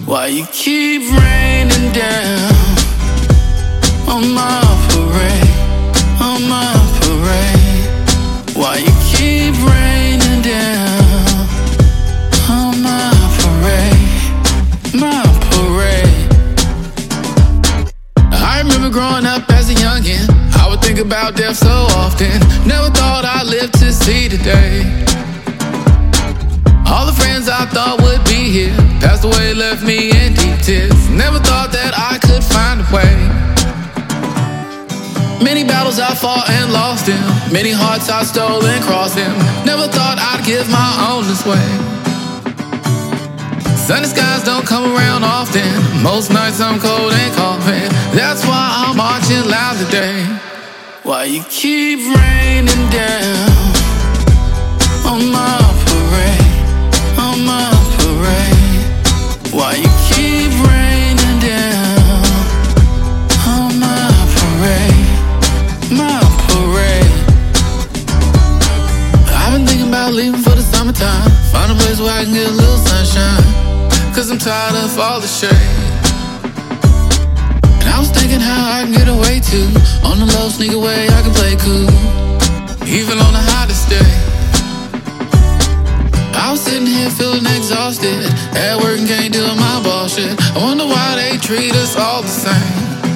Why you keep raining down on my parade, on my parade? Why you keep raining down on my parade, my parade? I remember growing up as a youngin', I would think about death so often. Never thought I'd live to see today. All the friends I thought would be here passed away, left me in deep tears. Never thought that I could find a way. Many battles I fought and lost in, many hearts I stole and crossed in. Never thought I'd give my own this way. Sunny skies don't come around often, most nights I'm cold and coughing. That's why I'm marching loud today. Why you keep raining down on my parade, on my parade? Why you keep raining down on my parade, my parade? I've been thinking about leaving for the summertime, find a place where I can get a little sunshine, 'cause I'm tired of all the shade. And I was thinking how I can get away too. On the low, sneak away, I can play cool, even on the hottest day. I was sitting here feeling exhausted, at work and can't do my bullshit. I wonder why they treat us all the same.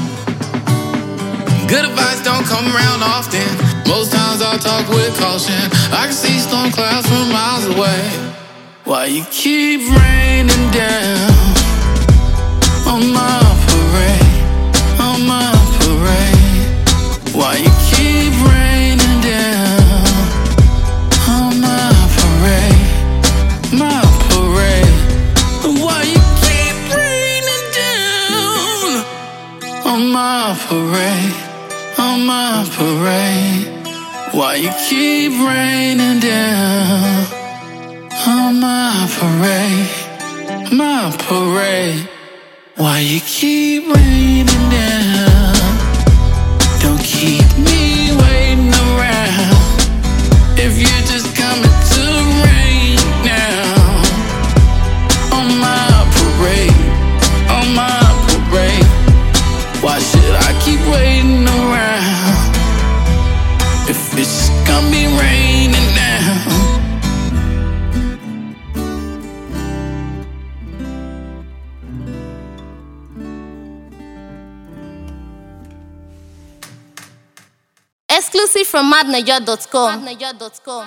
Good advice don't come around often, most times I talk with caution. I can see storm clouds from miles away. Why you keep raining down on my parade, on my parade? Why you keep raining down on my parade, my parade? Why you keep raining down on my parade, on my parade? Why you keep raining down on my parade, my parade? Why you keep raining down? Don't keep me waiting around. If you're just coming to rain now on my parade, on my parade. Why should I keep waiting around if it's just gonna be raining now? Exclusive from madniger.com.